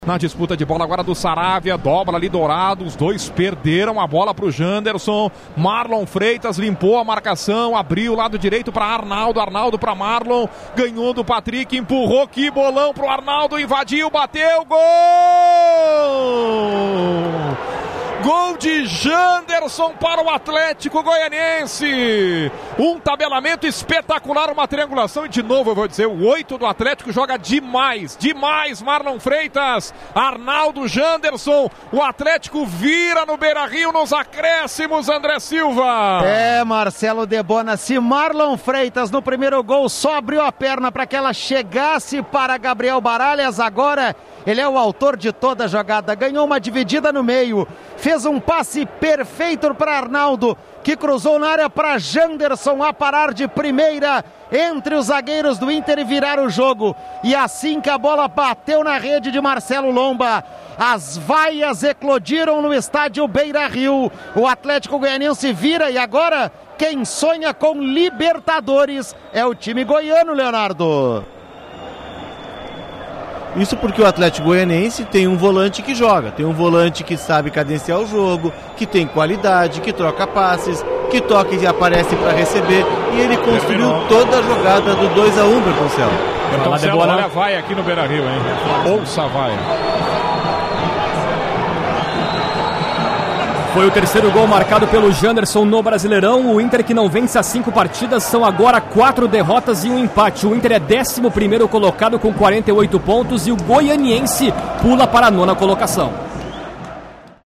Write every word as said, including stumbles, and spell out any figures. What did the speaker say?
Na disputa de bola agora do Saravia, dobra ali Dourado, os dois perderam a bola para o Janderson, Marlon Freitas limpou a marcação, abriu o lado direito para Arnaldo, Arnaldo para Marlon, ganhou do Patrick, empurrou, que bolão para o Arnaldo, invadiu, bateu, gol! Gol de Janderson para o Atlético Goianiense. Um tabelamento espetacular, uma triangulação. E de novo eu vou dizer, o oito do Atlético joga demais, demais. Marlon Freitas, Arnaldo, Janderson. O Atlético vira no Beira-Rio nos acréscimos, André Silva. É, Marcelo Debona, se Marlon Freitas no primeiro gol só abriu a perna para que ela chegasse para Gabriel Baralhas, agora ele é o autor de toda a jogada, ganhou uma dividida no meio, fez um passe perfeito para Arnaldo, que cruzou na área para Janderson a parar de primeira entre os zagueiros do Inter e virar o jogo. E assim que a bola bateu na rede de Marcelo Lomba, as vaias eclodiram no estádio Beira-Rio. O Atlético Goianiense vira e agora quem sonha com Libertadores é o time goiano, Leonardo. Isso porque o Atlético Goianiense tem um volante que joga, tem um volante que sabe cadenciar o jogo, que tem qualidade, que troca passes, que toca e aparece para receber, e ele construiu Terminou. toda a jogada do dois a um, Bertoncelo. Bertoncelo, olha a vaia aqui no Beira-Rio, hein? Ouça a vaia. Foi o terceiro gol marcado pelo Janderson no Brasileirão. O Inter, que não vence há cinco partidas, são agora quatro derrotas e um empate. O Inter é décimo primeiro colocado com quarenta e oito pontos e o Goianiense pula para a nona colocação.